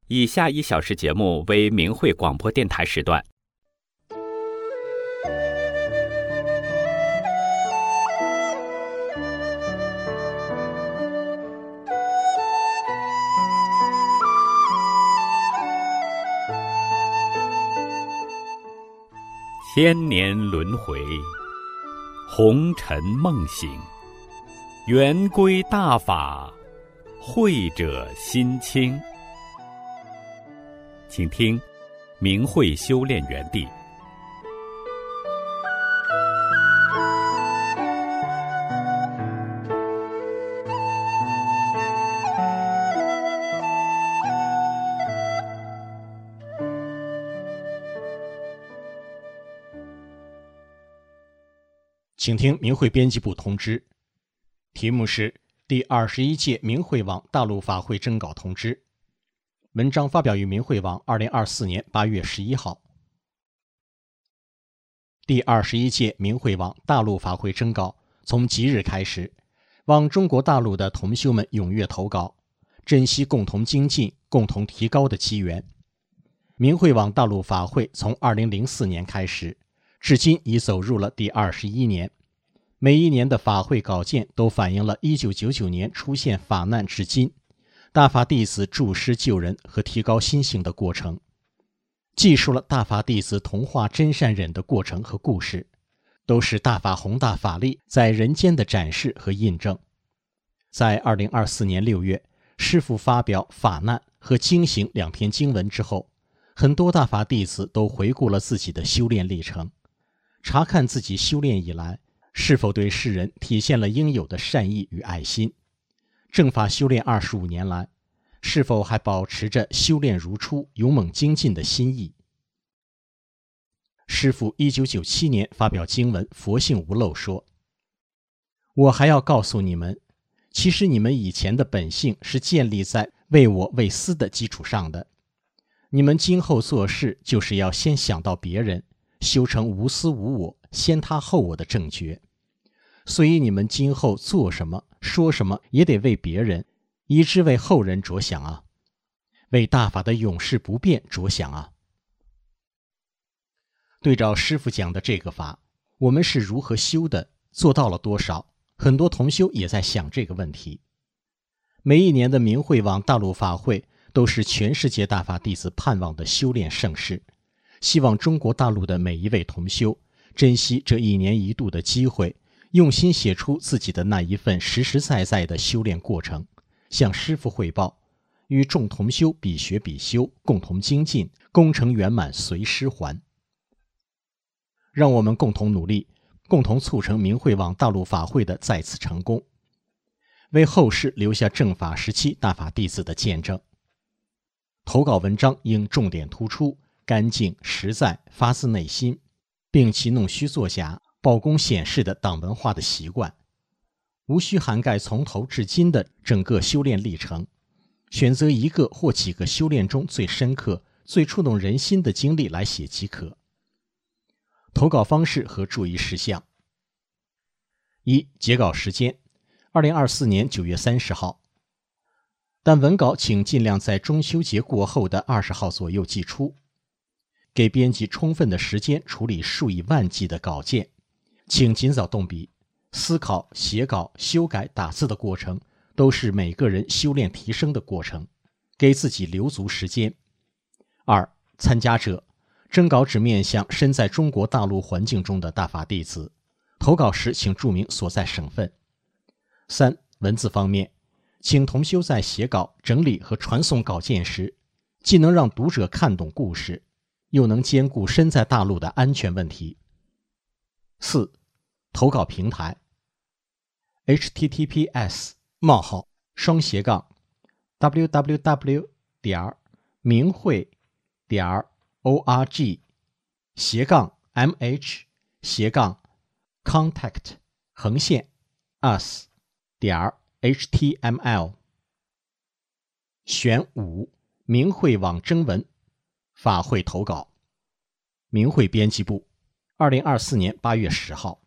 以下1小时节目为明慧广播电台时段。千年轮回，红尘梦醒，圆归大法，慧者心清。请听明慧修炼园地。 请听明慧编辑部通知，题目是第21届明慧网大陆法会征稿通知。文章发表于明慧网2024年8月11号。第21届明慧网大陆法会征稿从即日开始，望中国大陆的同修们踊跃投稿，珍惜共同精进、共同提高的机缘。明慧网大陆法会从2004年开始，至今已走入了第21年。每一年的法会稿件都反映了1999年出现法难至今，大法弟子助师救人和提高心性的过程，记述了大法弟子同化真善忍的过程和故事，都是大法宏大法力在人间的展示和印证。在2024年6月，师父发表法难和经行2篇经文之后，很多大法弟子都回顾了自己的修炼历程，查看自己修炼以来是否对世人体现了应有的善意与爱心，正法修炼25年来，是否还保持着修炼如初、勇猛精进的心意。师父1997年发表经文《佛性无漏》说：“我还要告诉你们，其实你们以前的本性是建立在为我为私的基础上的。你们今后做事就是要先想到别人，修成无私无我、先他后我的正觉。所以你们今后做什么、说什么也得为别人，以致为后人着想啊，为大法的永世不变着想啊。”对照师父讲的这个法，我们是如何修的，做到了多少？很多同修也在想这个问题。每一年的明慧网大陆法会都是全世界大法弟子盼望的修炼盛事，希望中国大陆的每一位同修珍惜这1年1度的机会，用心写出自己的那一份实实在在的修炼过程，向师父汇报，与众同修比学比修，共同精进，功成圆满随师还。让我们共同努力，共同促成明慧网大陆法会的再次成功，为后世留下正法时期大法弟子的见证。投稿文章应重点突出、干净、实在、发自内心，摒弃弄虚作假、报功显示的党文化的习惯，无需涵盖从头至今的整个修炼历程，选择一个或几个修炼中最深刻、最触动人心的经历来写即可。投稿方式和注意事项： 1. 截稿时间2024年9月30号，但文稿请尽量在中秋节过后的20号左右寄出，给编辑充分的时间处理数以万计的稿件，请尽早动笔。思考、写稿、修改、打字的过程都是每个人修炼提升的过程，给自己留足时间。 2. 参加者征稿只面向身在中国大陆环境中的大法弟子，投稿时请注明所在省份。 3. 文字方面，请同修在写稿、整理和传送稿件时，既能让读者看懂故事，又能兼顾身在大陆的安全问题。 4. 投稿平台 https://www.明慧.org/contact-us.html 选5明慧网征文法会投稿。明慧编辑部2024年8月10号。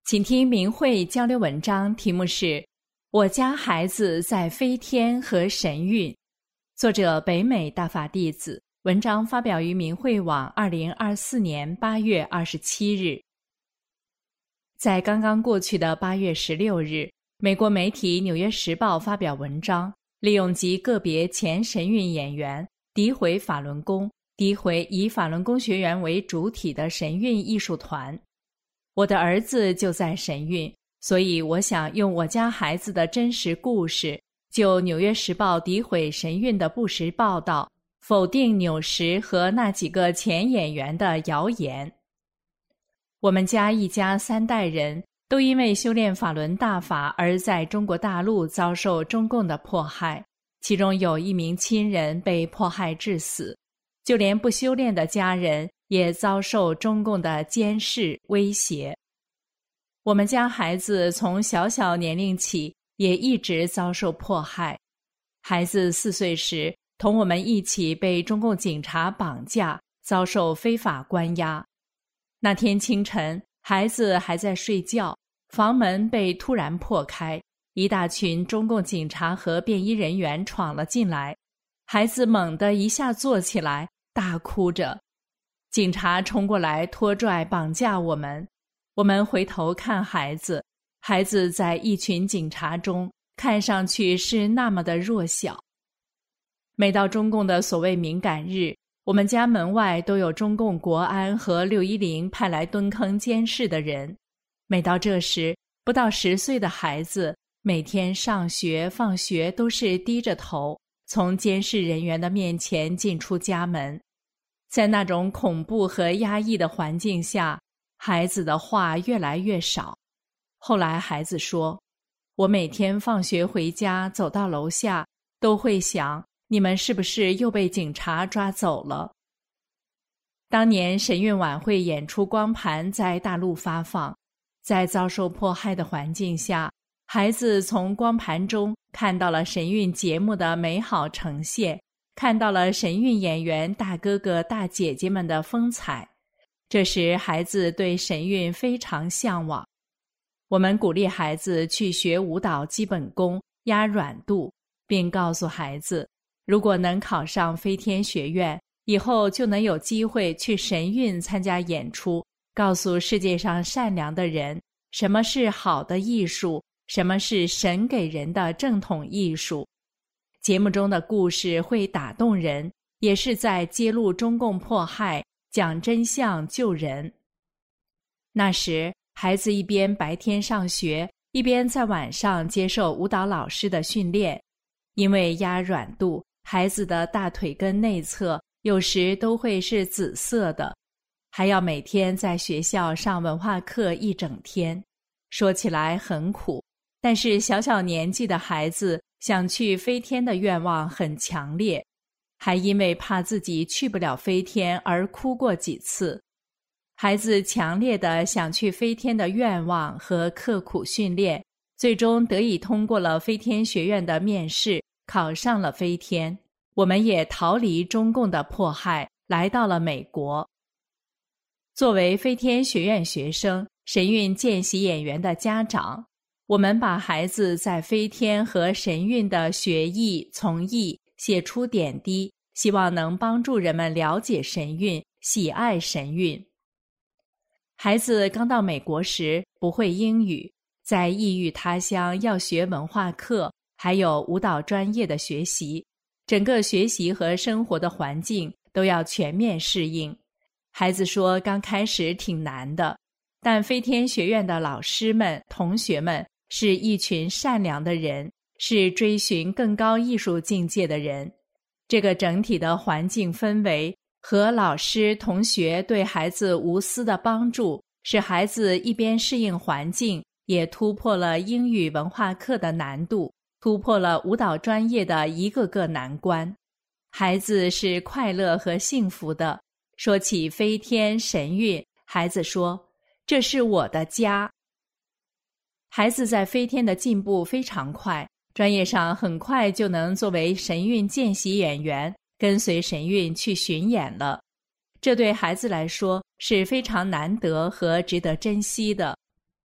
请听明慧交流文章，题目是我家孩子在飞天和神韵，作者北美大法弟子，文章发表于明慧网2024年8月27日。在刚刚过去的8月16日，美国媒体《纽约时报》发表文章，利用及个别前神韵演员诋毁法轮功，诋毁以法轮功学员为主体的神韵艺术团。我的儿子就在神韵，所以我想用我家孩子的真实故事，就《纽约时报》诋毁神韵的不实报道，否定纽时和那几个前演员的谣言。我们家一家3代人都因为修炼法轮大法而在中国大陆遭受中共的迫害，其中有1名亲人被迫害致死，就连不修炼的家人也遭受中共的监视威胁。我们家孩子从小年龄起也一直遭受迫害。孩子4岁时，同我们一起被中共警察绑架，遭受非法关押。那天清晨，孩子还在睡觉，房门被突然破开，一大群中共警察和便衣人员闯了进来，孩子猛地一下坐起来，大哭着。警察冲过来拖拽绑架我们，我们回头看孩子，孩子在一群警察中看上去是那么的弱小。每到中共的所谓敏感日，我们家门外都有中共国安和610派来蹲坑监视的人。每到这时，不到10岁的孩子每天上学放学都是低着头从监视人员的面前进出家门。在那种恐怖和压抑的环境下，孩子的话越来越少。后来孩子说，我每天放学回家走到楼下，都会想，你们是不是又被警察抓走了？当年神韵晚会演出光盘在大陆发放，在遭受迫害的环境下，孩子从光盘中看到了神韵节目的美好呈现，看到了神韵演员大哥哥大姐姐们的风采。这时孩子对神韵非常向往。我们鼓励孩子去学舞蹈基本功，压软度，并告诉孩子，如果能考上飞天学院，以后就能有机会去神韵参加演出，告诉世界上善良的人，什么是好的艺术，什么是神给人的正统艺术。节目中的故事会打动人，也是在揭露中共迫害，讲真相救人。那时孩子一边白天上学，一边在晚上接受舞蹈老师的训练。因为压软度，孩子的大腿根内侧有时都会是紫色的，还要每天在学校上文化课一整天。说起来很苦，但是小年纪的孩子想去飞天的愿望很强烈，还因为怕自己去不了飞天而哭过几次。孩子强烈的想去飞天的愿望和刻苦训练，最终得以通过了飞天学院的面试，考上了飞天。我们也逃离中共的迫害，来到了美国。作为飞天学院学生，神韵见习演员的家长，我们把孩子在飞天和神韵的学艺从艺写出点滴，希望能帮助人们了解神韵，喜爱神韵。孩子刚到美国时不会英语，在异域他乡要学文化课，还有舞蹈专业的学习，整个学习和生活的环境都要全面适应。孩子说刚开始挺难的，但飞天学院的老师们、同学们是一群善良的人，是追寻更高艺术境界的人。这个整体的环境氛围和老师、同学对孩子无私的帮助，使孩子一边适应环境，也突破了英语文化课的难度，突破了舞蹈专业的一个个难关。孩子是快乐和幸福的。说起飞天神韵，孩子说，这是我的家。孩子在飞天的进步非常快，专业上很快就能作为神韵见习演员，跟随神韵去巡演了。这对孩子来说是非常难得和值得珍惜的。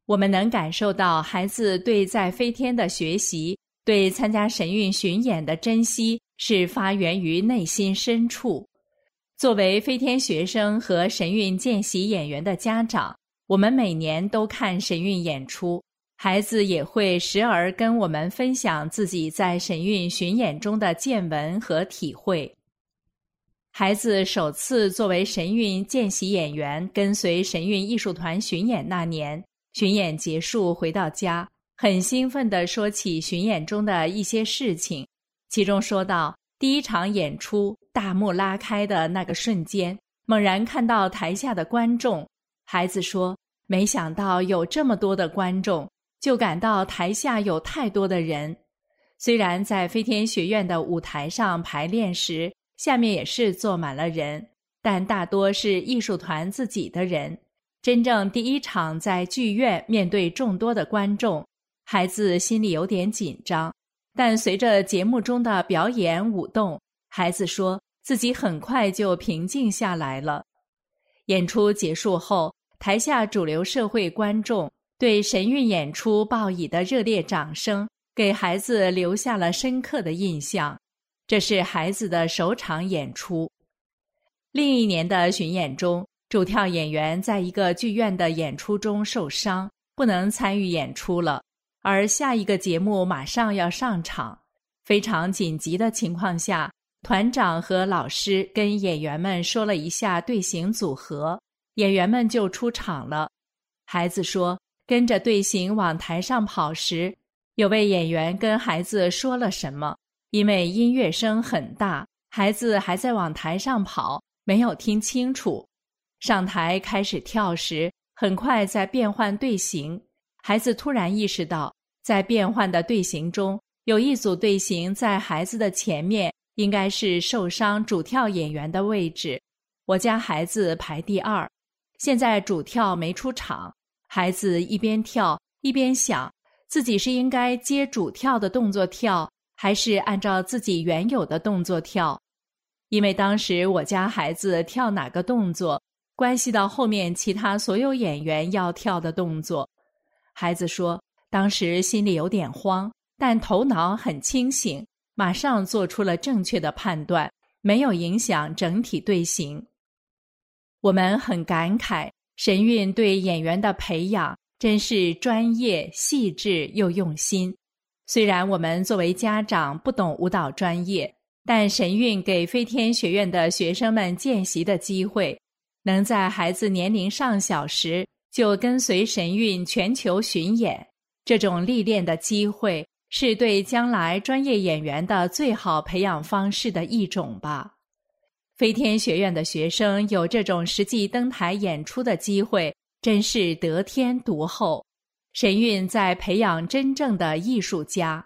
我们能感受到孩子对在飞天的学习，对参加神韵巡演的珍惜，是发源于内心深处。作为飞天学生和神韵见习演员的家长，我们每年都看神韵演出，孩子也会时而跟我们分享自己在神韵巡演中的见闻和体会。孩子首次作为神韵见习演员跟随神韵艺术团巡演那年，巡演结束回到家，很兴奋地说起巡演中的一些事情，其中说到第一场演出大幕拉开的那个瞬间，猛然看到台下的观众，孩子说没想到有这么多的观众，就感到台下有太多的人。虽然在飞天学院的舞台上排练时，下面也是坐满了人，但大多是艺术团自己的人。真正第一场在剧院面对众多的观众，孩子心里有点紧张，但随着节目中的表演舞动，孩子说自己很快就平静下来了。演出结束后，台下主流社会观众对神韵演出报以的热烈掌声，给孩子留下了深刻的印象。这是孩子的首场演出。另一年的巡演中，主跳演员在一个剧院的演出中受伤，不能参与演出了，而下一个节目马上要上场。非常紧急的情况下，团长和老师跟演员们说了一下队形组合，演员们就出场了。孩子说，跟着队形往台上跑时，有位演员跟孩子说了什么，因为音乐声很大，孩子还在往台上跑，没有听清楚。上台开始跳时，很快在变换队形，孩子突然意识到，在变换的队形中，有一组队形在孩子的前面，应该是受伤主跳演员的位置。我家孩子排第二，现在主跳没出场，孩子一边跳一边想，自己是应该接主跳的动作跳，还是按照自己原有的动作跳。因为当时我家孩子跳哪个动作，关系到后面其他所有演员要跳的动作。孩子说，当时心里有点慌，但头脑很清醒，马上做出了正确的判断，没有影响整体队形。我们很感慨，神韵对演员的培养真是专业、细致又用心。虽然我们作为家长不懂舞蹈专业，但神韵给飞天学院的学生们见习的机会，能在孩子年龄尚小时就跟随神韵全球巡演，这种历练的机会是对将来专业演员的最好培养方式的一种吧。飞天学院的学生有这种实际登台演出的机会，真是得天独厚。神韵在培养真正的艺术家。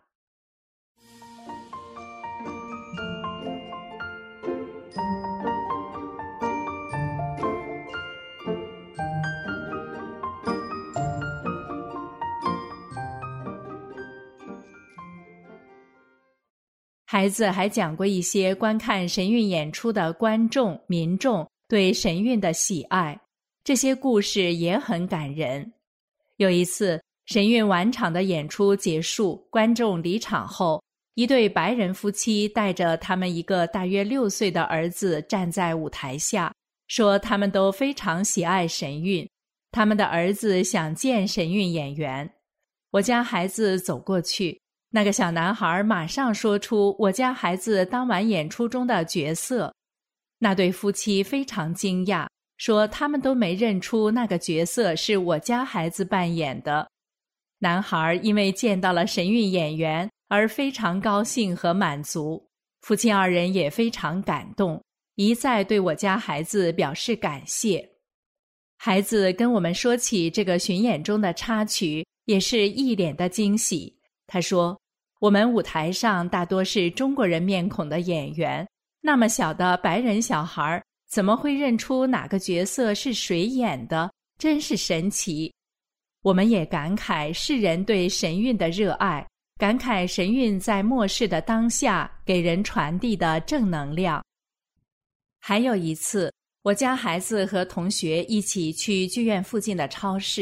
孩子还讲过一些观看神韵演出的观众、民众对神韵的喜爱，这些故事也很感人。有一次，神韵晚场的演出结束，观众离场后，一对白人夫妻带着他们一个大约6岁的儿子站在舞台下，说他们都非常喜爱神韵，他们的儿子想见神韵演员。我家孩子走过去，那个小男孩马上说出我家孩子当晚演出中的角色。那对夫妻非常惊讶，说他们都没认出那个角色是我家孩子扮演的。男孩因为见到了神韵演员而非常高兴和满足，夫妻2人也非常感动，一再对我家孩子表示感谢。孩子跟我们说起这个巡演中的插曲，也是一脸的惊喜。他说，我们舞台上大多是中国人面孔的演员，那么小的白人小孩怎么会认出哪个角色是谁演的，真是神奇。我们也感慨世人对神韵的热爱，感慨神韵在末世的当下给人传递的正能量。还有一次，我家孩子和同学一起去剧院附近的超市，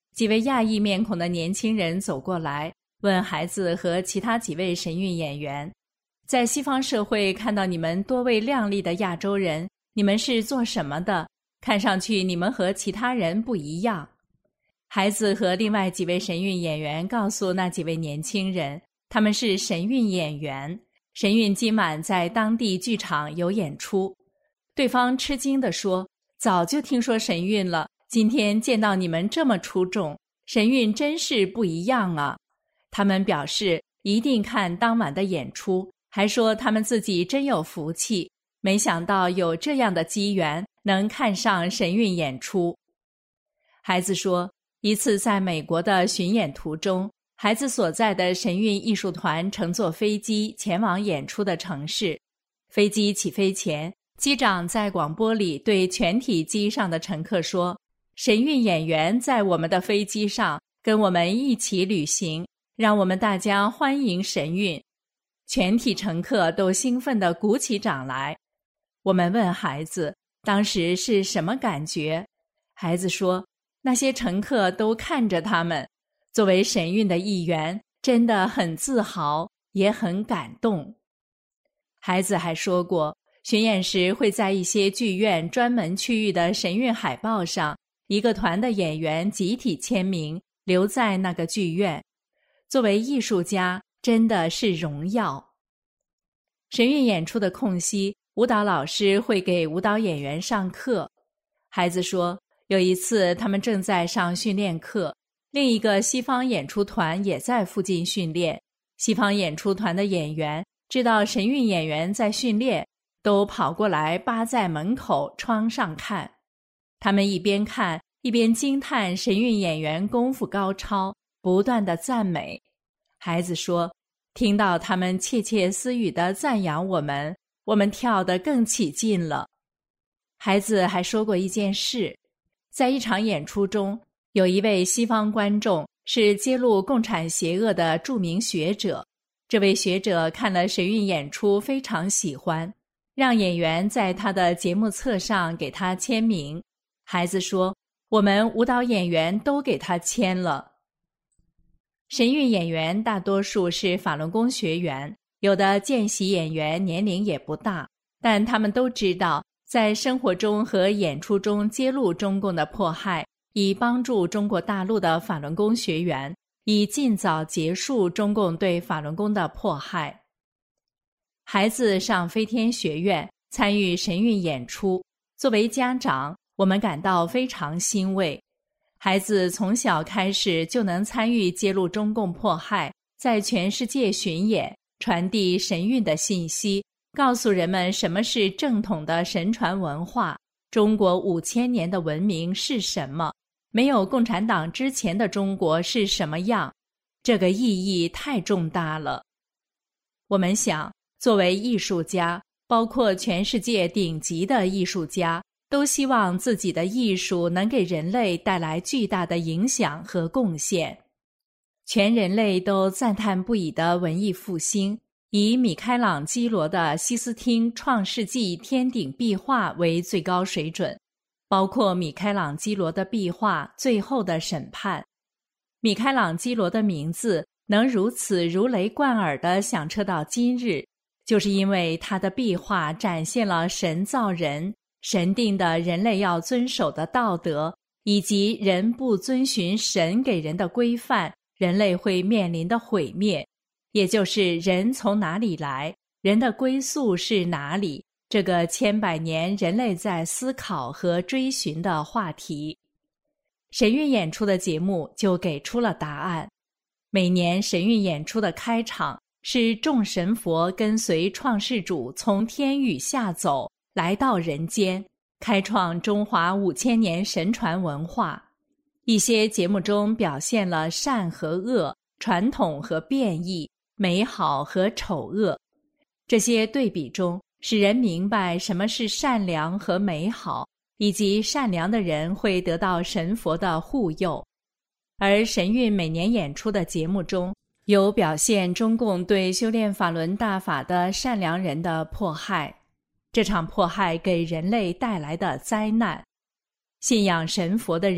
几位亚裔面孔的年轻人走过来，问孩子和其他几位神韵演员，在西方社会看到你们多位靓丽的亚洲人，你们是做什么的？看上去你们和其他人不一样。孩子和另外几位神韵演员告诉那几位年轻人，他们是神韵演员，神韵今晚在当地剧场有演出。对方吃惊地说，早就听说神韵了，今天见到你们这么出众，神韵真是不一样啊。他们表示一定看当晚的演出，还说他们自己真有福气，没想到有这样的机缘能看上神韵演出。孩子说，一次在美国的巡演途中，孩子所在的神韵艺术团乘坐飞机前往演出的城市。飞机起飞前，机长在广播里对全体机上的乘客说，神韵演员在我们的飞机上跟我们一起旅行，让我们大家欢迎神韵。全体乘客都兴奋地鼓起掌来。我们问孩子，当时是什么感觉？孩子说，那些乘客都看着他们，作为神韵的一员，真的很自豪，也很感动。孩子还说过，巡演时会在一些剧院专门区域的神韵海报上，一个团的演员集体签名，留在那个剧院。作为艺术家，真的是荣耀。神韵演出的空隙，舞蹈老师会给舞蹈演员上课。孩子说，有一次他们正在上训练课，另一个西方演出团也在附近训练。西方演出团的演员知道神韵演员在训练，都跑过来扒在门口窗上看。他们一边看一边惊叹神韵演员功夫高超，不断地赞美。孩子说，听到他们窃窃私语地赞扬我们，我们跳得更起劲了。孩子还说过一件事，在一场演出中，有一位西方观众是揭露共产邪恶的著名学者。这位学者看了神韵演出非常喜欢，让演员在他的节目册上给他签名。孩子说，我们舞蹈演员都给他签了。神韵演员大多数是法轮功学员，有的见习演员年龄也不大，但他们都知道在生活中和演出中揭露中共的迫害，以帮助中国大陆的法轮功学员，以尽早结束中共对法轮功的迫害。孩子上飞天学院参与神韵演出，作为家长，我们感到非常欣慰。孩子从小开始就能参与揭露中共迫害，在全世界巡演，传递神韵的信息，告诉人们什么是正统的神传文化，中国5000年的文明是什么，没有共产党之前的中国是什么样，这个意义太重大了。我们想，作为艺术家，包括全世界顶级的艺术家，都希望自己的艺术能给人类带来巨大的影响和贡献。全人类都赞叹不已的文艺复兴，以米开朗基罗的西斯汀创世纪天顶壁画为最高水准，包括米开朗基罗的壁画《最后的审判》。米开朗基罗的名字能如此如雷贯耳地响彻到今日，就是因为他的壁画展现了神造人，神定的人类要遵守的道德，以及人不遵循神给人的规范，人类会面临的毁灭，也就是人从哪里来，人的归宿是哪里，这个千百年人类在思考和追寻的话题。神韵演出的节目就给出了答案。每年神韵演出的开场是众神佛跟随创世主从天宇下走，来到人间，开创中华5000年神传文化。一些节目中表现了善和恶、传统和变异、美好和丑恶。这些对比中，使人明白什么是善良和美好，以及善良的人会得到神佛的护佑。而神韵每年演出的节目中，有表现中共对修炼法轮大法的善良人的迫害。这场迫害给人类带来的灾难。信仰神佛的人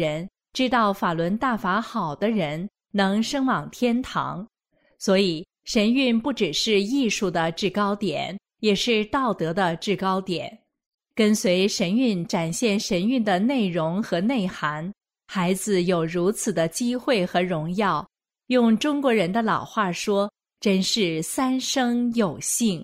知道法轮大法好的人能升往天堂。所以神韵不只是艺术的制高点，也是道德的制高点。跟随神韵展现神韵的内容和内涵，孩子有如此的机会和荣耀，用中国人的老话说，真是三生有幸。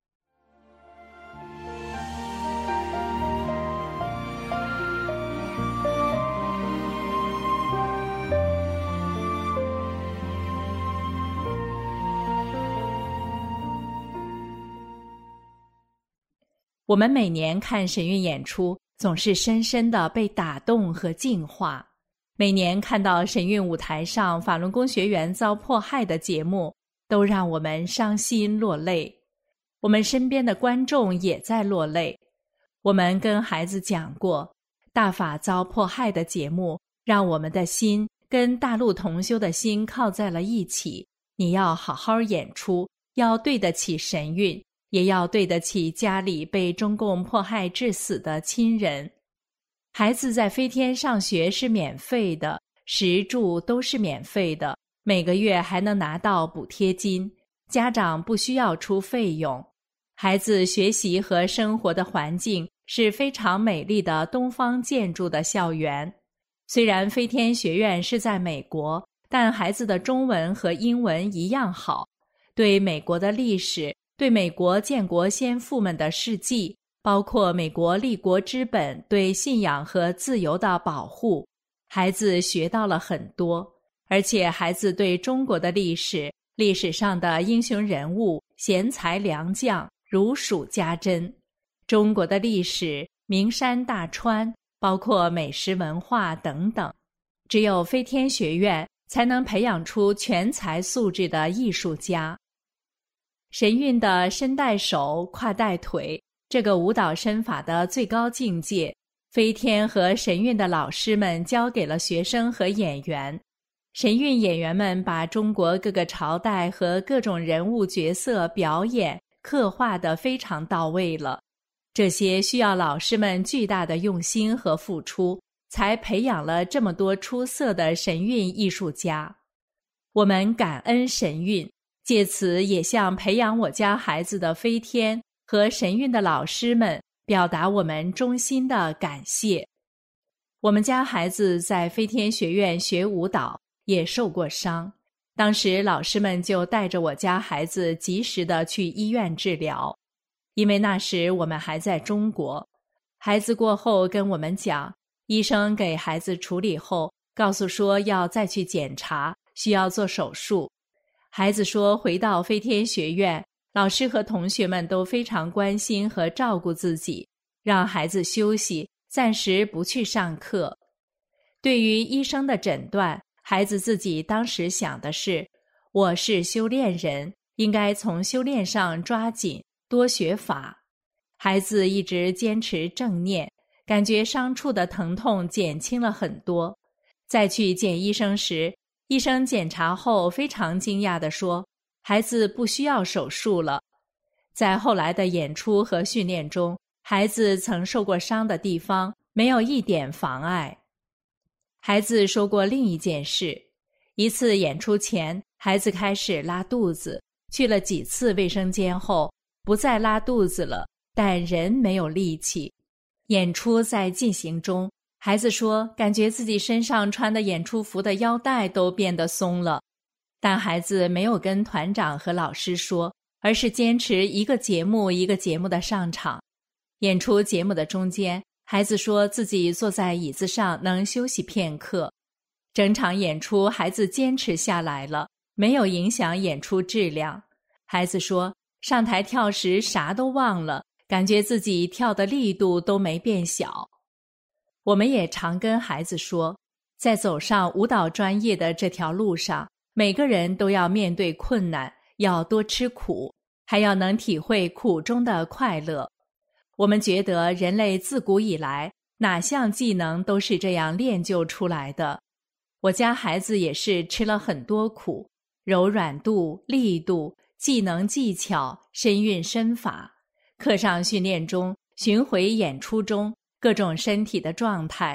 我们每年看神韵演出，总是深深地被打动和净化。每年看到神韵舞台上法轮功学员遭迫害的节目，都让我们伤心落泪。我们身边的观众也在落泪。我们跟孩子讲过，大法遭迫害的节目，让我们的心跟大陆同修的心靠在了一起。你要好好演出，要对得起神韵，也要对得起家里被中共迫害致死的亲人。孩子在飞天上学是免费的，食住都是免费的，每个月还能拿到补贴金，家长不需要出费用。孩子学习和生活的环境是非常美丽的东方建筑的校园。虽然飞天学院是在美国，但孩子的中文和英文一样好，对美国的历史，对美国建国先父们的事迹，包括美国立国之本对信仰和自由的保护，孩子学到了很多。而且孩子对中国的历史，历史上的英雄人物、贤才良将如数家珍。中国的历史，名山大川，包括美食文化等等。只有飞天学院才能培养出全才素质的艺术家。神韵的身带手，胯带腿，这个舞蹈身法的最高境界，飞天和神韵的老师们教给了学生和演员。神韵演员们把中国各个朝代和各种人物角色表演刻画得非常到位了。这些需要老师们巨大的用心和付出，才培养了这么多出色的神韵艺术家。我们感恩神韵，借此也向培养我家孩子的飞天和神韵的老师们表达我们衷心的感谢。我们家孩子在飞天学院学舞蹈，也受过伤，当时老师们就带着我家孩子及时的去医院治疗。因为那时我们还在中国，孩子过后跟我们讲，医生给孩子处理后，告诉说要再去检查，需要做手术。孩子说回到飞天学院，老师和同学们都非常关心和照顾自己，让孩子休息，暂时不去上课。对于医生的诊断，孩子自己当时想的是，我是修炼人，应该从修炼上抓紧，多学法。孩子一直坚持正念，感觉伤处的疼痛减轻了很多。再去见医生时，医生检查后非常惊讶地说，孩子不需要手术了。在后来的演出和训练中，孩子曾受过伤的地方没有一点妨碍。孩子说过另一件事，一次演出前，孩子开始拉肚子，去了几次卫生间后，不再拉肚子了，但人没有力气。演出在进行中，孩子说感觉自己身上穿的演出服的腰带都变得松了，但孩子没有跟团长和老师说，而是坚持一个节目一个节目的上场。演出节目的中间，孩子说自己坐在椅子上能休息片刻。整场演出孩子坚持下来了，没有影响演出质量。孩子说上台跳时啥都忘了，感觉自己跳的力度都没变小。我们也常跟孩子说，在走上舞蹈专业的这条路上，每个人都要面对困难，要多吃苦，还要能体会苦中的快乐。我们觉得人类自古以来，哪项技能都是这样练就出来的。我家孩子也是吃了很多苦，柔软度、力度、技能技巧、身韵身法，课上训练中、巡回演出中，各种身体的状态，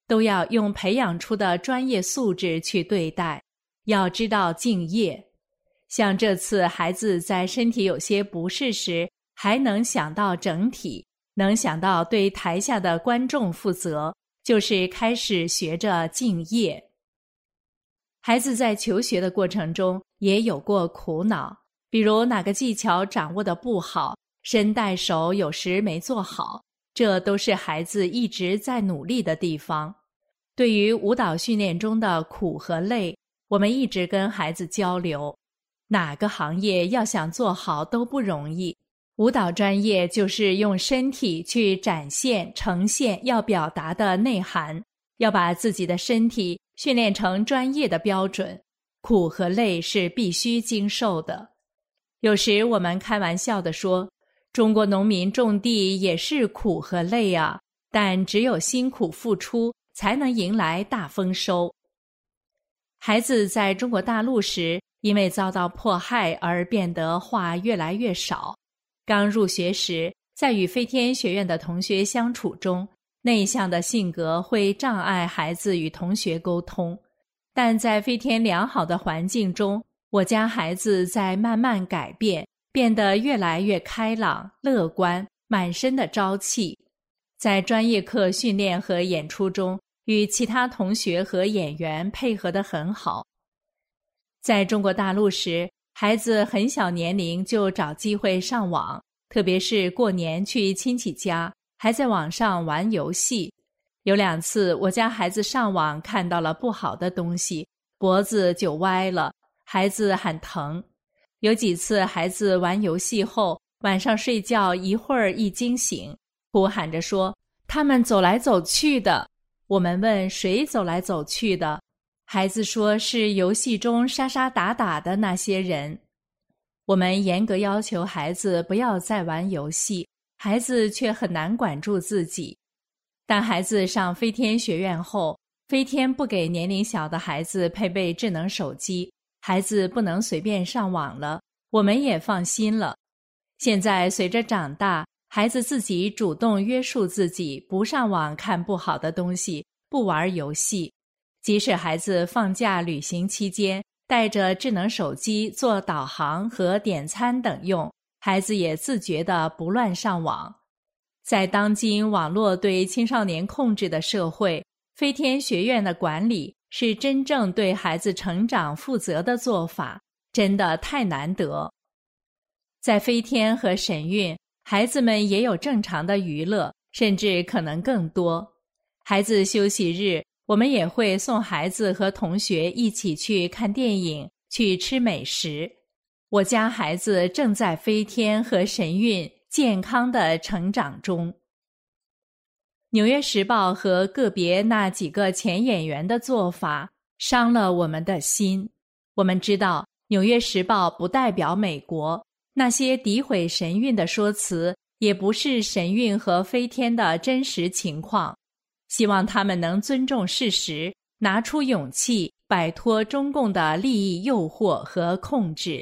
都要用培养出的专业素质去对待，要知道敬业。像这次孩子在身体有些不适时，还能想到整体，能想到对台下的观众负责，就是开始学着敬业。孩子在求学的过程中也有过苦恼，比如哪个技巧掌握得不好，身带手有时没做好，这都是孩子一直在努力的地方。对于舞蹈训练中的苦和累，我们一直跟孩子交流，哪个行业要想做好都不容易，舞蹈专业就是用身体去展现、呈现要表达的内涵，要把自己的身体训练成专业的标准，苦和累是必须经受的。有时我们开玩笑地说，中国农民种地也是苦和累啊，但只有辛苦付出，才能迎来大丰收。孩子在中国大陆时，因为遭到迫害而变得话越来越少。刚入学时，在与飞天学院的同学相处中，内向的性格会障碍孩子与同学沟通，但在飞天良好的环境中，我家孩子在慢慢改变，变得越来越开朗、乐观，满身的朝气。在专业课训练和演出中，与其他同学和演员配合得很好。在中国大陆时，孩子很小年龄就找机会上网，特别是过年去亲戚家，还在网上玩游戏。有2次我家孩子上网看到了不好的东西，脖子就歪了，孩子很疼。有几次孩子玩游戏后，晚上睡觉一会儿一惊醒，哭喊着说他们走来走去的。我们问谁走来走去的，孩子说是游戏中杀杀打打的那些人。我们严格要求孩子不要再玩游戏，孩子却很难管住自己。但孩子上飞天学院后，飞天不给年龄小的孩子配备智能手机，孩子不能随便上网了，我们也放心了。现在随着长大，孩子自己主动约束自己，不上网看不好的东西，不玩游戏。即使孩子放假旅行期间带着智能手机做导航和点餐等用，孩子也自觉地不乱上网。在当今网络对青少年控制的社会，飞天学院的管理是真正对孩子成长负责的做法，真的太难得。在飞天和神韵，孩子们也有正常的娱乐，甚至可能更多。孩子休息日，我们也会送孩子和同学一起去看电影，去吃美食。我家孩子正在飞天和神韵健康的成长中。纽约时报和个别那几个前演员的做法伤了我们的心。我们知道纽约时报不代表美国，那些诋毁神韵的说辞也不是神韵和飞天的真实情况。希望他们能尊重事实，拿出勇气，摆脱中共的利益诱惑和控制。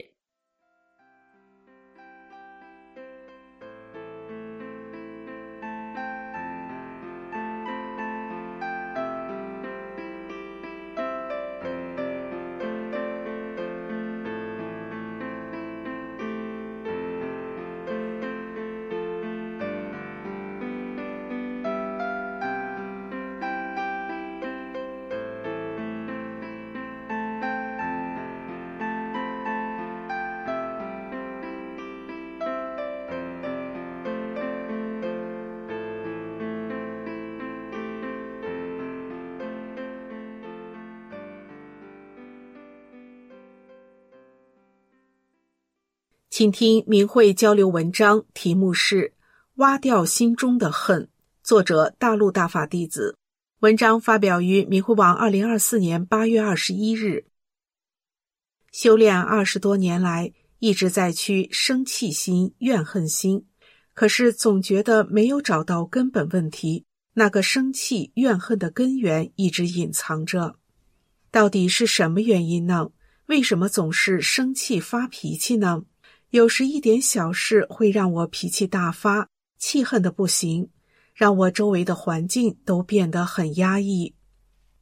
请听明慧交流文章，题目是挖掉心中的恨，作者大陆大法弟子。文章发表于明慧网2024年8月21日。修炼20多年来，一直在驱生气心、怨恨心，可是总觉得没有找到根本问题，那个生气、怨恨的根源一直隐藏着。到底是什么原因呢？为什么总是生气发脾气呢？有时一点小事会让我脾气大发，气恨得不行，让我周围的环境都变得很压抑。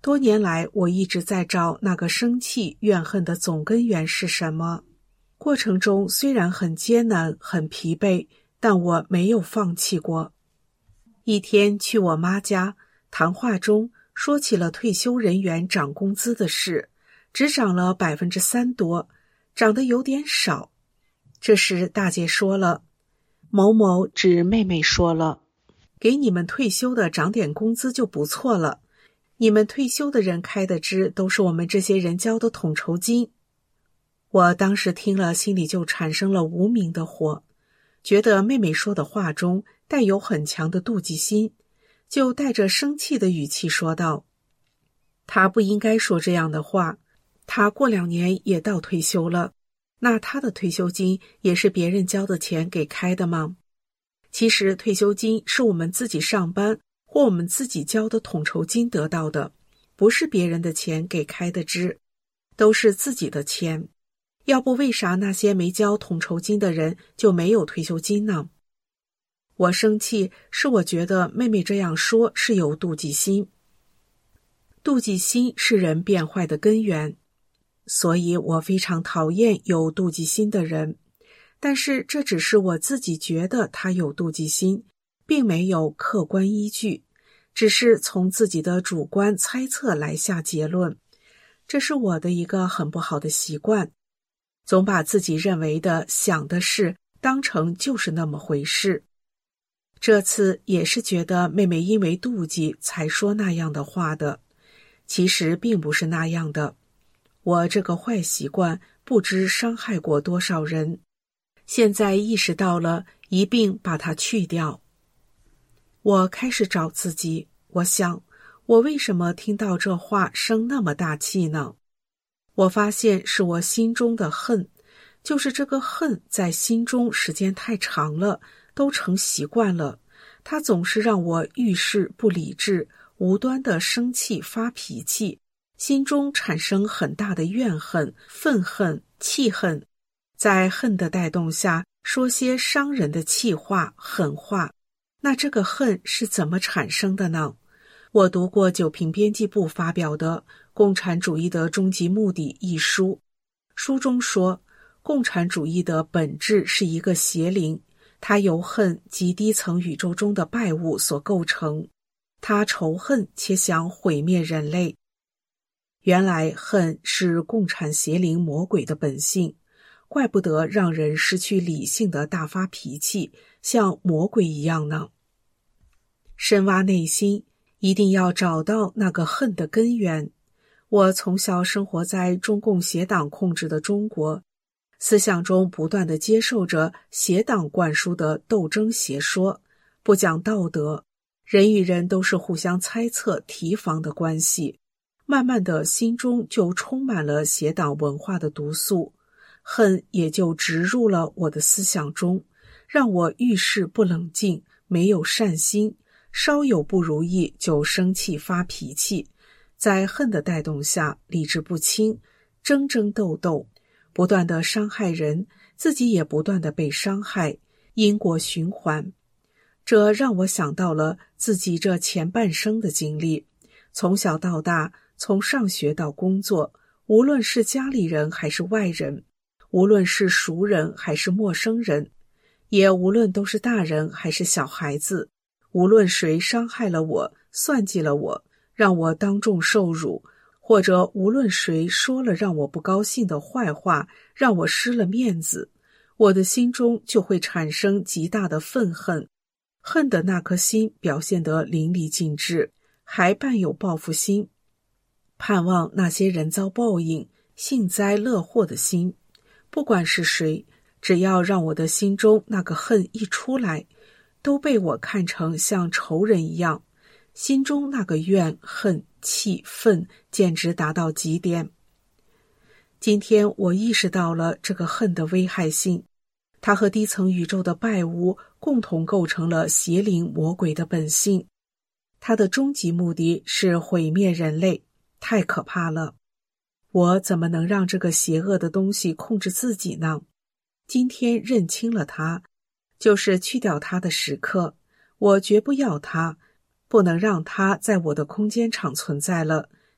多年来，我一直在找那个生气、怨恨的总根源是什么。过程中虽然很艰难、很疲惫，但我没有放弃过。一天去我妈家，谈话中说起了退休人员涨工资的事，只涨了3%多，涨得有点少。这时大姐说了，某某指妹妹说了，给你们退休的涨点工资就不错了，你们退休的人开的支都是我们这些人交的统筹金。我当时听了，心里就产生了无名的火，觉得妹妹说的话中带有很强的妒忌心，就带着生气的语气说道，她不应该说这样的话，她过2年也到退休了，那她的退休金也是别人交的钱给开的吗？其实退休金是我们自己上班或我们自己交的统筹金得到的，不是别人的钱给开的支，都是自己的钱。要不为啥那些没交统筹金的人就没有退休金呢？我生气是我觉得妹妹这样说是有妒忌心。妒忌心是人变坏的根源，所以我非常讨厌有妒忌心的人。但是这只是我自己觉得他有妒忌心，并没有客观依据，只是从自己的主观猜测来下结论。这是我的一个很不好的习惯，总把自己认为的、想的事当成就是那么回事。这次也是觉得妹妹因为妒忌才说那样的话的，其实并不是那样的。我这个坏习惯不知伤害过多少人，现在意识到了，一并把它去掉。我开始找自己，我想，我为什么听到这话生那么大气呢？我发现是我心中的恨，就是这个恨在心中时间太长了，都成习惯了，它总是让我遇事不理智，无端的生气发脾气，心中产生很大的怨恨、愤恨、气恨，在恨的带动下说些伤人的气话、狠话。那这个恨是怎么产生的呢？我读过九平编辑部发表的《共产主义的终极目的》一书，书中说，共产主义的本质是一个邪灵，它由恨及低层宇宙中的败物所构成，它仇恨且想毁灭人类。原来恨是共产邪灵魔鬼的本性，怪不得让人失去理性的大发脾气，像魔鬼一样呢。深挖内心，一定要找到那个恨的根源。我从小生活在中共邪党控制的中国，思想中不断地接受着邪党灌输的斗争邪说，不讲道德，人与人都是互相猜测提防的关系。慢慢的，心中就充满了邪党文化的毒素，恨也就植入了我的思想中，让我遇事不冷静，没有善心，稍有不如意就生气发脾气，在恨的带动下理智不清，争争斗斗，不断的伤害人，自己也不断的被伤害，因果循环。这让我想到了自己这前半生的经历，从小到大，从上学到工作，无论是家里人还是外人，无论是熟人还是陌生人，也无论都是大人还是小孩子，无论谁伤害了我，算计了我，让我当众受辱，或者无论谁说了让我不高兴的坏话，让我失了面子，我的心中就会产生极大的愤恨，恨的那颗心表现得淋漓尽致，还伴有报复心，盼望那些人遭报应，幸灾乐祸的心。不管是谁，只要让我的心中那个恨一出来，都被我看成像仇人一样，心中那个怨恨气愤简直达到极点。今天我意识到了这个恨的危害性，它和低层宇宙的败物共同构成了邪灵魔鬼的本性，它的终极目的是毁灭人类，太可怕了。我怎么能让这个邪恶的东西控制自己呢？今天认清了它，就是去掉它的时刻，我绝不要它，不能让它在我的空间场存在了，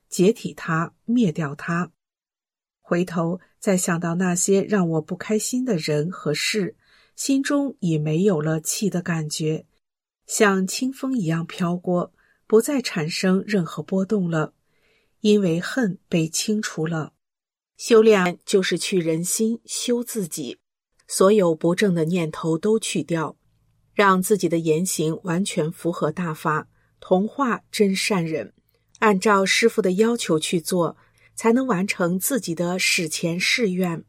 解体它，灭掉它。回头再想到那些让我不开心的人和事，心中已没有了气的感觉，像清风一样飘过，不再产生任何波动了，因为恨被清除了。修炼就是去人心，修自己，所有不正的念头都去掉，让自己的言行完全符合大法，同化真善忍，按照师父的要求去做，才能完成自己的史前誓愿。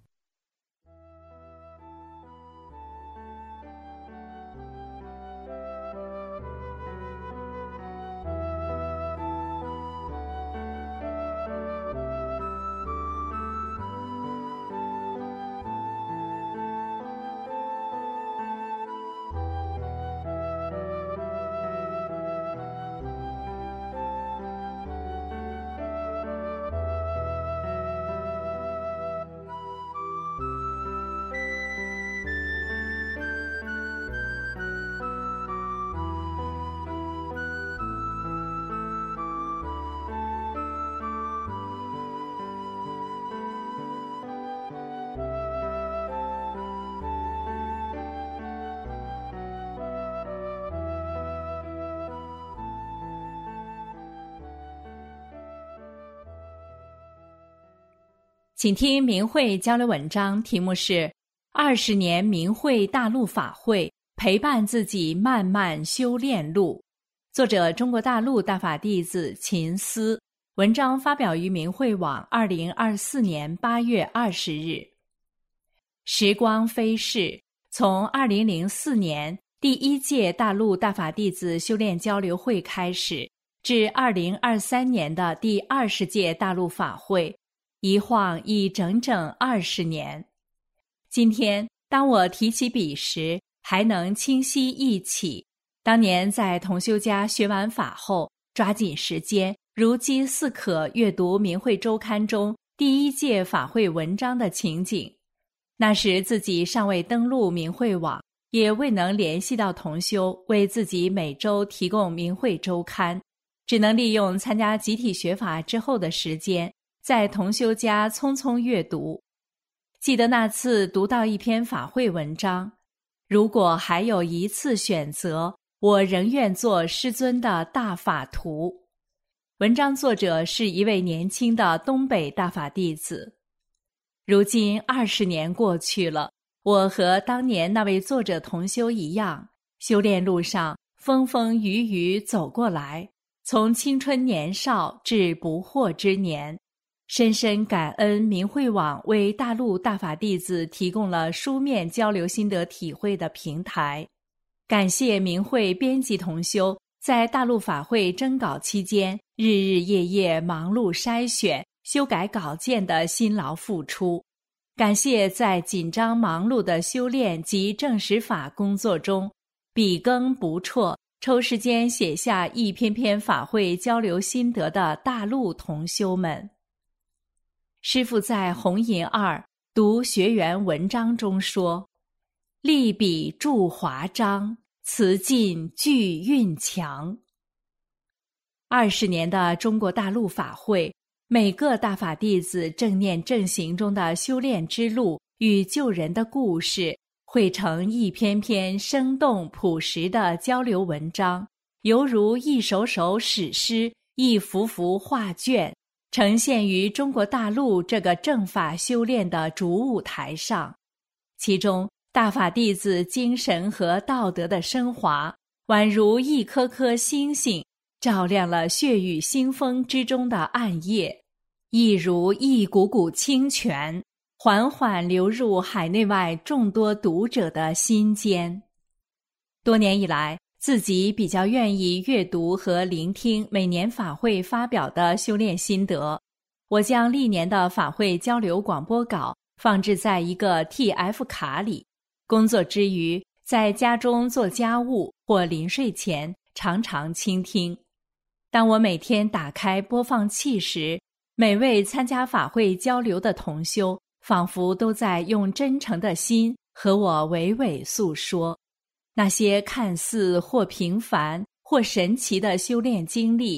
请听明慧交流文章，题目是20年明慧大陆法会，陪伴自己慢慢修炼路。作者中国大陆大法弟子秦思，文章发表于明慧网2024年8月20日。时光飞逝，从2004年第1届大陆大法弟子修炼交流会开始，至2023年的第20届大陆法会，一晃已整整20年。今天当我提起笔时，还能清晰忆起当年在同修家学完法后，抓紧时间如饥似渴阅读明慧周刊中第1届法会文章的情景。那时自己尚未登录明慧网，也未能联系到同修为自己每周提供明慧周刊，只能利用参加集体学法之后的时间，在同修家匆匆阅读。记得那次读到一篇法会文章，如果还有一次选择，我仍愿做师尊的大法徒。文章作者是一位年轻的东北大法弟子。如今20年过去了，我和当年那位作者同修一样，修炼路上风风雨雨走过来，从青春年少至不惑之年，深深感恩明慧网为大陆大法弟子提供了书面交流心得体会的平台，感谢明慧编辑同修在大陆法会征稿期间日日夜夜忙碌筛选、修改稿件的辛劳付出，感谢在紧张忙碌的修炼及证实法工作中笔耕不辍，抽时间写下一篇篇法会交流心得的大陆同修们。师父在红银2读学员文章中说，立笔著华章，词尽具韵强。20年的中国大陆法会，每个大法弟子正念正行中的修炼之路与救人的故事，汇成一篇篇生动朴实的交流文章，犹如一首首史诗，一幅幅画卷，呈现于中国大陆这个正法修炼的主舞台上。其中大法弟子精神和道德的升华，宛如一颗颗星星，照亮了血雨腥风之中的暗夜，亦如一股股清泉，缓缓流入海内外众多读者的心间。多年以来，自己比较愿意阅读和聆听每年法会发表的修炼心得，我将历年的法会交流广播稿放置在一个 TF 卡里，工作之余在家中做家务或临睡前常常倾听。当我每天打开播放器时，每位参加法会交流的同修仿佛都在用真诚的心和我娓娓诉说那些看似或平凡或神奇的修炼经历，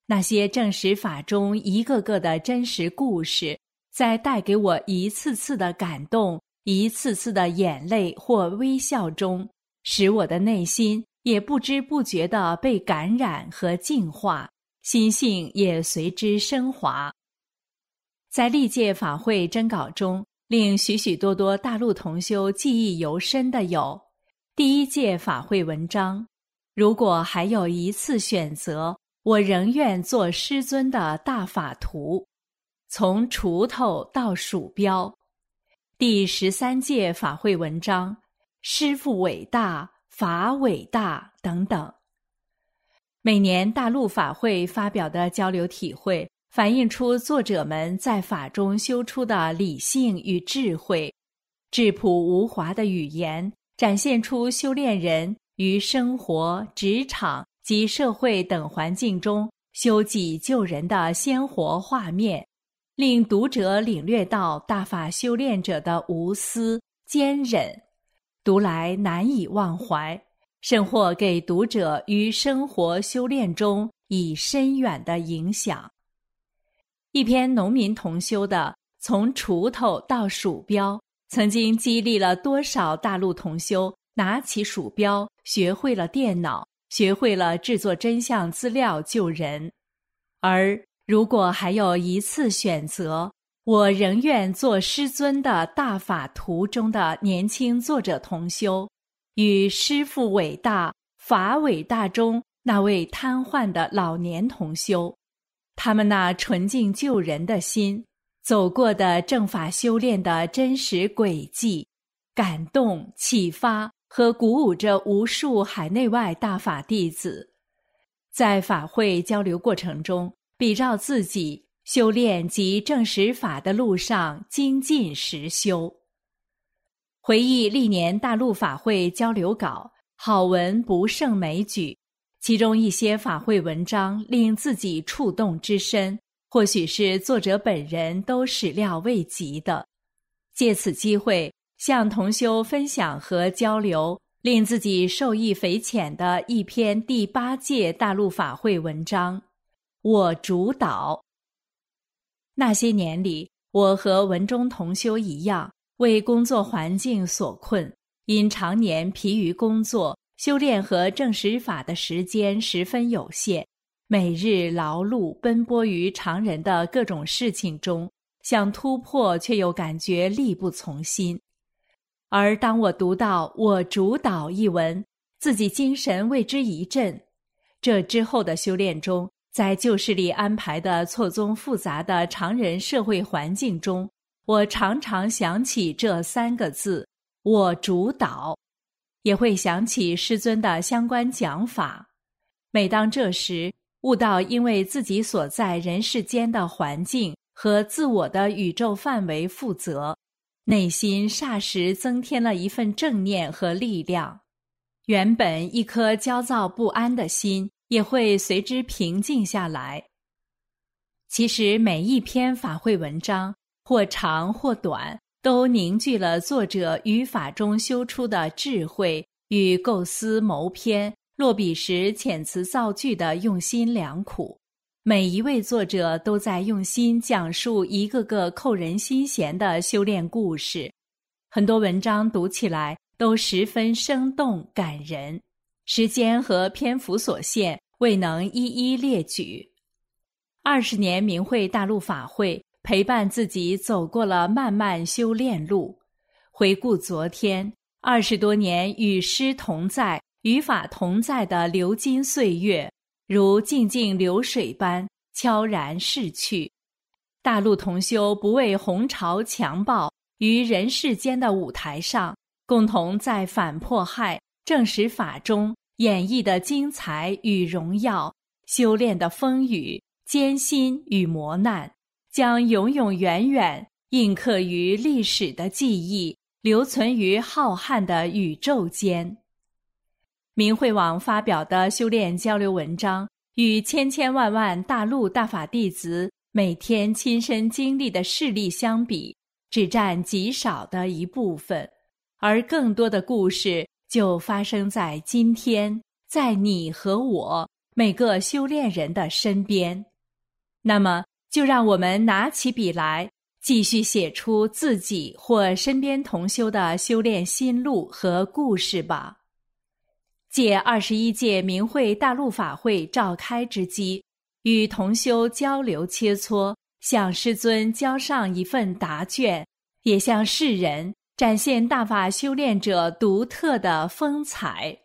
那些正实法中一个个的真实故事，在带给我一次次的感动，一次次的眼泪或微笑中，使我的内心也不知不觉地被感染和净化，心性也随之升华。在历届法会征稿中，令许许多多大陆同修记忆犹深的有第一届法会文章，如果还有一次选择，我仍愿做师尊的大法图，从锄头到鼠标。第13届法会文章，师父伟大，法伟大等等。每年大陆法会发表的交流体会，反映出作者们在法中修出的理性与智慧，质朴无华的语言，展现出修炼人于生活、职场及社会等环境中修己救人的鲜活画面，令读者领略到大法修炼者的无私、坚忍，读来难以忘怀，甚或给读者于生活修炼中以深远的影响。一篇农民同修的从锄头到鼠标，曾经激励了多少大陆同修拿起鼠标，学会了电脑，学会了制作真相资料救人。而如果还有一次选择，我仍愿做师尊的大法图中的年轻作者同修，与师父伟大、法伟大中那位瘫痪的老年同修，他们那纯净救人的心，走过的正法修炼的真实轨迹，感动、启发和鼓舞着无数海内外大法弟子，在法会交流过程中，比照自己修炼及证实法的路上精进实修。回忆历年大陆法会交流稿，好文不胜枚举，其中一些法会文章令自己触动之深，或许是作者本人都始料未及的。借此机会向同修分享和交流令自己受益匪浅的一篇第8届大陆法会文章，我主导。那些年里，我和文中同修一样，为工作环境所困，因常年疲于工作，修炼和证实法的时间十分有限，每日劳碌奔波于常人的各种事情中，想突破却又感觉力不从心。而当我读到我主导一文，自己精神为之一振。这之后的修炼中，在旧势力安排的错综复杂的常人社会环境中，我常常想起这3个字，我主导，也会想起师尊的相关讲法。每当这时，悟到因为自己所在人世间的环境和自我的宇宙范围负责，内心霎时增添了一份正念和力量，原本一颗焦躁不安的心也会随之平静下来。其实每一篇法会文章，或长或短，都凝聚了作者于法中修出的智慧与构思谋篇，落笔时遣词造句的用心良苦。每一位作者都在用心讲述一个个扣人心弦的修炼故事，很多文章读起来都十分生动感人，时间和篇幅所限，未能一一列举。20年明慧大陆法会，陪伴自己走过了漫漫修炼路。回顾昨天，20多年与师同在、与法同在的流金岁月，如静静流水般悄然逝去。大陆同修不畏红潮强暴，于人世间的舞台上，共同在反迫害、证实法中演绎的精彩与荣耀，修炼的风雨、艰辛与磨难，将永永远远印刻于历史的记忆，留存于浩瀚的宇宙间。明慧网发表的修炼交流文章，与千千万万大陆大法弟子每天亲身经历的事例相比，只占极少的一部分，而更多的故事就发生在今天，在你和我每个修炼人的身边。那么，就让我们拿起笔来，继续写出自己或身边同修的修炼心路和故事吧。借21届明慧大陆法会召开之机，与同修交流切磋，向师尊交上一份答卷，也向世人展现大法修炼者独特的风采。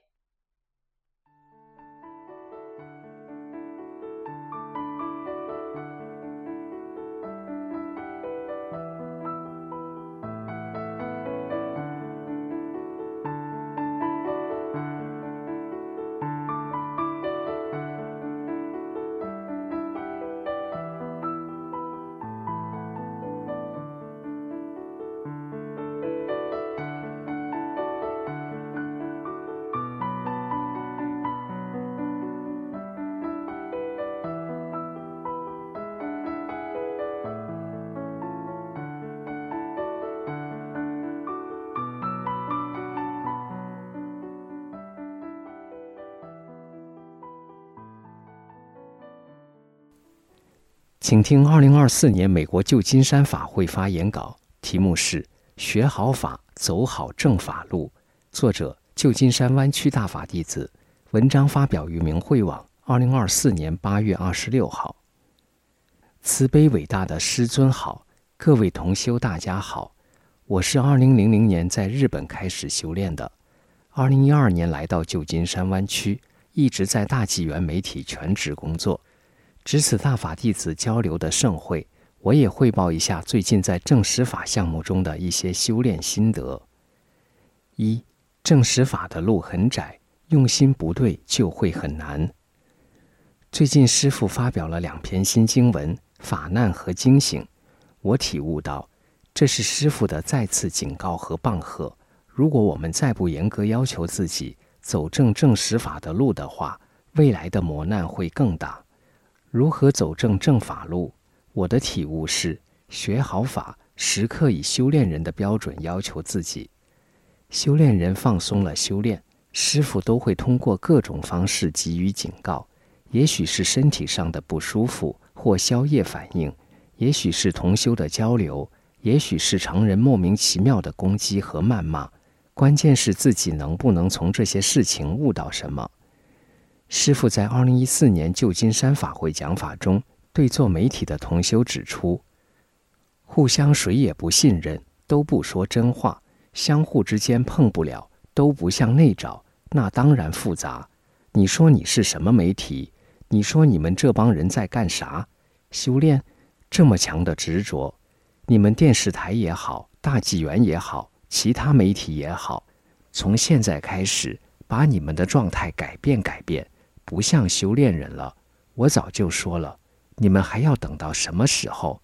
请听2024年美国旧金山法会发言稿，题目是“学好法，走好正法路”，作者旧金山湾区大法弟子，文章发表于明慧网2024年8月26号。慈悲伟大的师尊好，各位同修大家好，我是2000年在日本开始修炼的，2012年来到旧金山湾区，一直在大纪元媒体全职工作。值此大法弟子交流的盛会，我也汇报一下最近在正实法项目中的一些修炼心得。一、正实法的路很窄，用心不对就会很难。最近师父发表了2篇新经文《法难》和《惊醒》，我体悟到，这是师父的再次警告和棒喝。如果我们再不严格要求自己走正实法的路的话，未来的磨难会更大。如何走正法路？我的体悟是，学好法，时刻以修炼人的标准要求自己。修炼人放松了修炼，师父都会通过各种方式给予警告，也许是身体上的不舒服或宵夜反应，也许是同修的交流，也许是常人莫名其妙的攻击和谩骂，关键是自己能不能从这些事情悟到什么。师父在2014年旧金山法会讲法中，对做媒体的同修指出，互相谁也不信任，都不说真话，相互之间碰不了，都不向内找，那当然复杂。你说你是什么媒体？你说你们这帮人在干啥？修炼？这么强的执着？你们电视台也好，大纪元也好，其他媒体也好，从现在开始，把你们的状态改变，不像修炼人了。我早就说了，你们还要等到什么时候？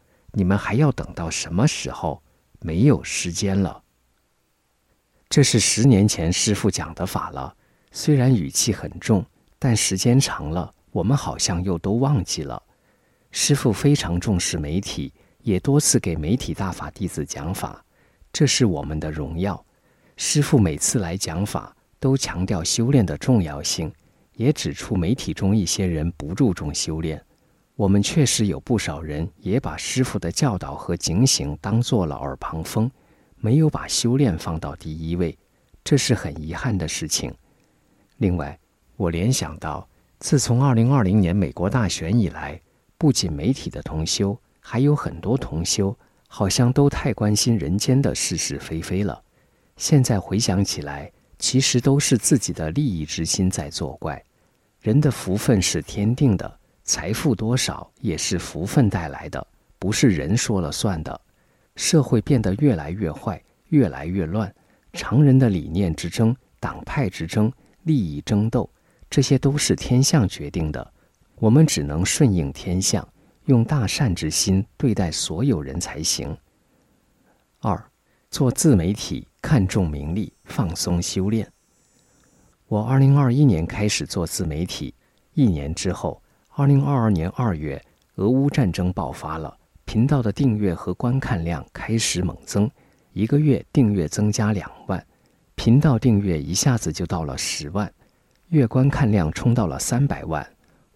没有时间了。这是10年前师父讲的法了，虽然语气很重，但时间长了，我们好像又都忘记了。师父非常重视媒体，也多次给媒体大法弟子讲法，这是我们的荣耀。师父每次来讲法，都强调修炼的重要性，也指出媒体中一些人不注重修炼。我们确实有不少人也把师父的教导和警醒当作了耳旁风，没有把修炼放到第一位，这是很遗憾的事情。另外，我联想到，自从2020年美国大选以来，不仅媒体的同修，还有很多同修，好像都太关心人间的是是非非了。现在回想起来，其实都是自己的利益之心在作怪。人的福分是天定的，财富多少也是福分带来的，不是人说了算的。社会变得越来越坏，越来越乱，常人的理念之争、党派之争、利益争斗，这些都是天象决定的。我们只能顺应天象，用大善之心对待所有人才行。2. 做自媒体，看重名利，放松修炼。我2021年开始做自媒体，1年之后，2022年2月，俄乌战争爆发了，频道的订阅和观看量开始猛增，1个月订阅增加2万，频道订阅一下子就到了10万，月观看量冲到了300万。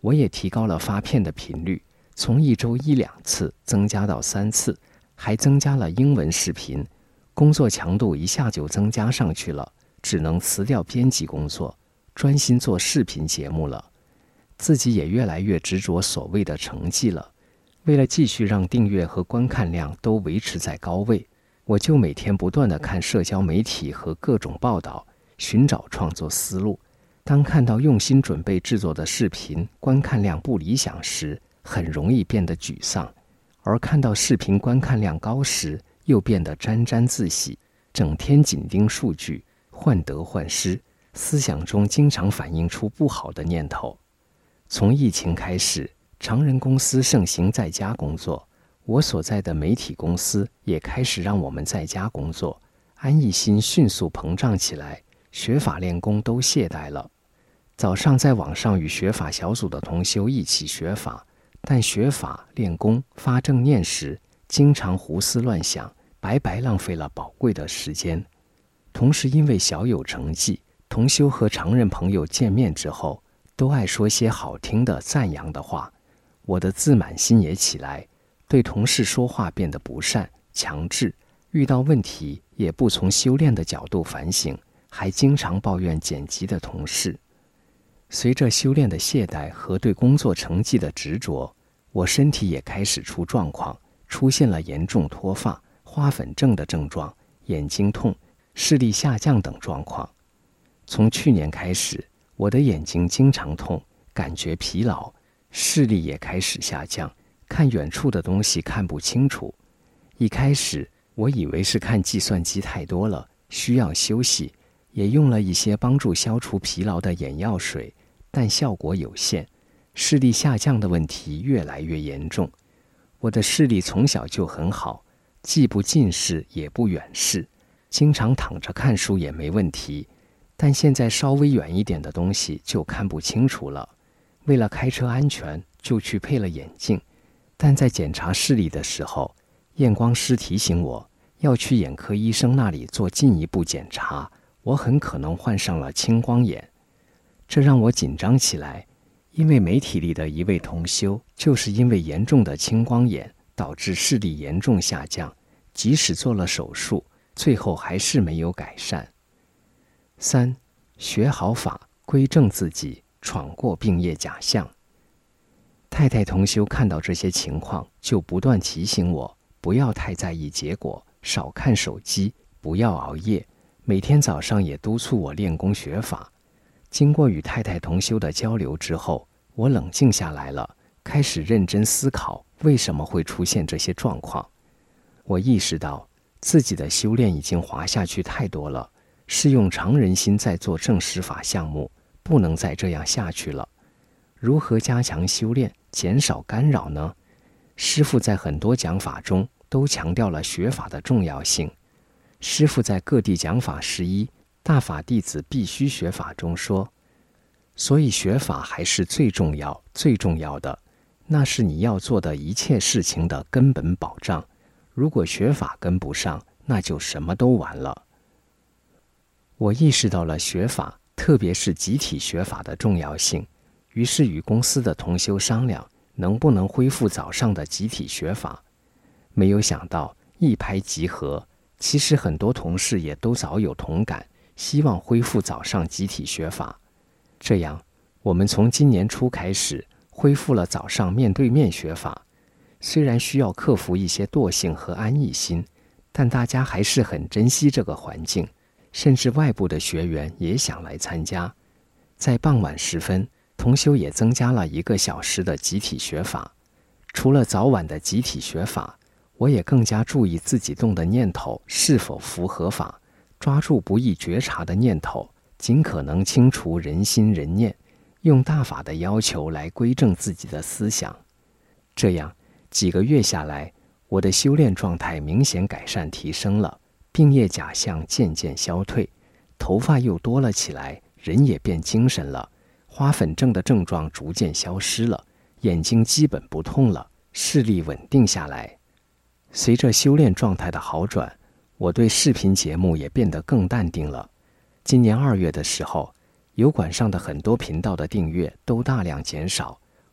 我也提高了发片的频率，从1周1-2次增加到3次，还增加了英文视频。工作强度一下就增加上去了，只能辞掉编辑工作，专心做视频节目了。自己也越来越执着所谓的成绩了。为了继续让订阅和观看量都维持在高位，我就每天不断地看社交媒体和各种报道，寻找创作思路。当看到用心准备制作的视频观看量不理想时，很容易变得沮丧；而看到视频观看量高时，又变得沾沾自喜，整天紧盯数据，患得患失，思想中经常反映出不好的念头。从疫情开始，常人公司盛行在家工作，我所在的媒体公司也开始让我们在家工作，安逸心迅速膨胀起来，学法练功都懈怠了。早上在网上与学法小组的同修一起学法，但学法练功发正念时，经常胡思乱想，白白浪费了宝贵的时间。同时因为小有成绩，同修和常人朋友见面之后，都爱说些好听的赞扬的话，我的自满心也起来，对同事说话变得不善、强制，遇到问题也不从修炼的角度反省，还经常抱怨剪辑的同事。随着修炼的懈怠和对工作成绩的执着，我身体也开始出状况，出现了严重脱发、花粉症的症状，眼睛痛、视力下降等状况。从去年开始，我的眼睛经常痛，感觉疲劳，视力也开始下降，看远处的东西看不清楚。一开始我以为是看计算机太多了，需要休息，也用了一些帮助消除疲劳的眼药水，但效果有限，视力下降的问题越来越严重。我的视力从小就很好，既不近视也不远视，经常躺着看书也没问题，但现在稍微远一点的东西就看不清楚了。为了开车安全，就去配了眼镜，但在检查视力的时候，验光师提醒我要去眼科医生那里做进一步检查，我很可能患上了青光眼。这让我紧张起来，因为媒体里的一位同修就是因为严重的青光眼导致视力严重下降，即使做了手术，最后还是没有改善。3. 学好法，归正自己，闯过病业假象。太太同修看到这些情况，就不断提醒我不要太在意结果，少看手机，不要熬夜，每天早上也督促我练功学法。经过与太太同修的交流之后，我冷静下来了，开始认真思考为什么会出现这些状况。我意识到自己的修炼已经滑下去太多了，是用常人心在做正实法项目，不能再这样下去了。如何加强修炼，减少干扰呢？师父在很多讲法中都强调了学法的重要性。师父在各地讲法11大法弟子必须学法中说，所以学法还是最重要、最重要的，那是你要做的一切事情的根本保障。如果学法跟不上，那就什么都完了。我意识到了学法，特别是集体学法的重要性，于是与公司的同修商量，能不能恢复早上的集体学法。没有想到一拍即合，其实很多同事也都早有同感，希望恢复早上集体学法。这样，我们从今年初开始恢复了早上面对面学法。虽然需要克服一些惰性和安逸心，但大家还是很珍惜这个环境，甚至外部的学员也想来参加。在傍晚时分，同修也增加了1个小时的集体学法。除了早晚的集体学法，我也更加注意自己动的念头是否符合法，抓住不易觉察的念头，尽可能清除人心人念，用大法的要求来归正自己的思想。这样几个月下来，我的修炼状态明显改善提升了，病业假象渐渐消退，头发又多了起来，人也变精神了，花粉症的症状逐渐消失了，眼睛基本不痛了，视力稳定下来。随着修炼状态的好转，我对视频节目也变得更淡定了。今年2月的时候，油管上的很多频道的订阅都大量减少，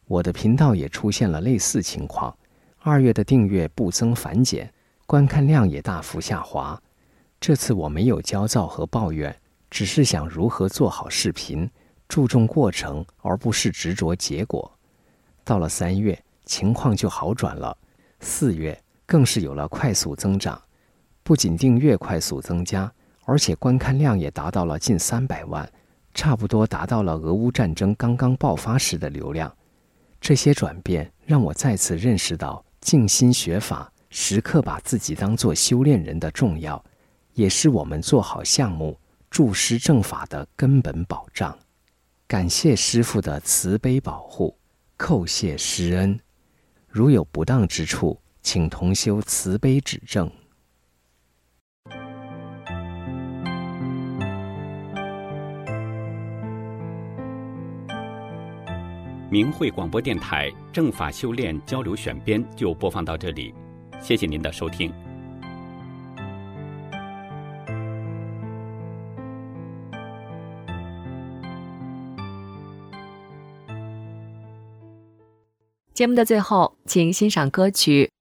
我的频道也出现了类似情况，2月的订阅不增反减，观看量也大幅下滑。这次我没有焦躁和抱怨，只是想如何做好视频，注重过程而不是执着结果。到了3月，情况就好转了，4月更是有了快速增长，不仅订阅快速增加，而且观看量也达到了近300万，差不多达到了俄乌战争刚刚爆发时的流量。这些转变让我再次认识到静心学法，时刻把自己当作修炼人的重要，也是我们做好项目、助师正法的根本保障。感谢师父的慈悲保护，叩谢师恩。如有不当之处，请同修慈悲指正。 明慧广播电台正法修炼交流选编就播放到这里，谢谢您的收听。 节目的最后，请欣赏歌曲。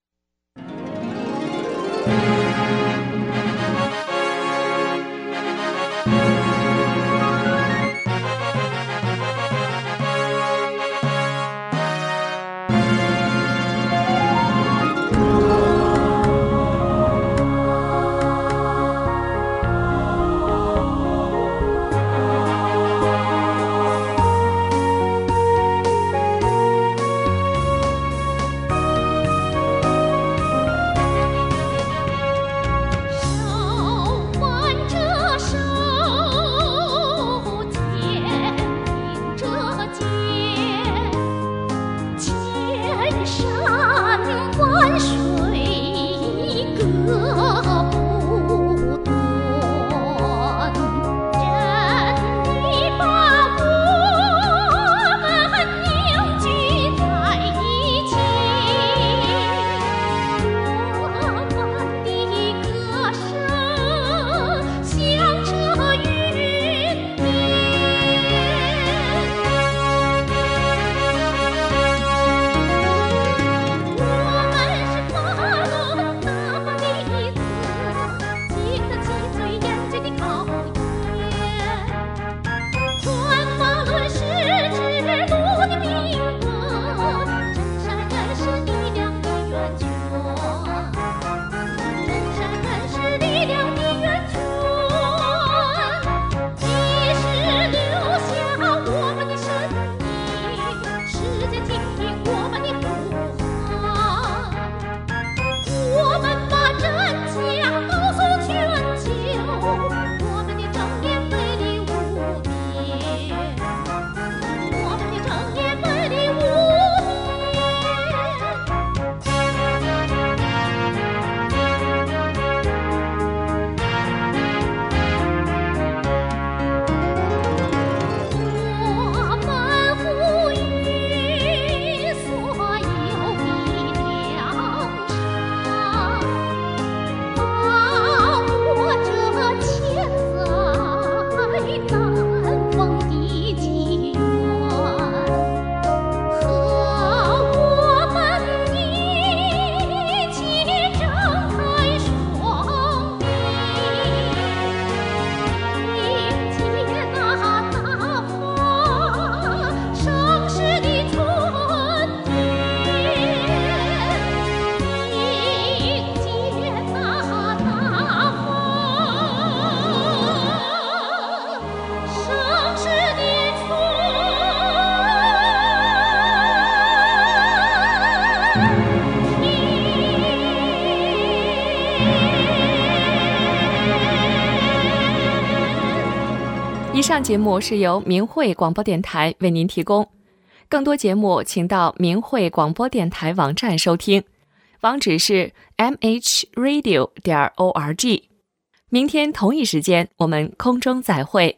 以上节目是由明慧广播电台为您提供，更多节目请到明慧广播电台网站收听，网址是 mhradio.org。明天同一时间我们空中再会。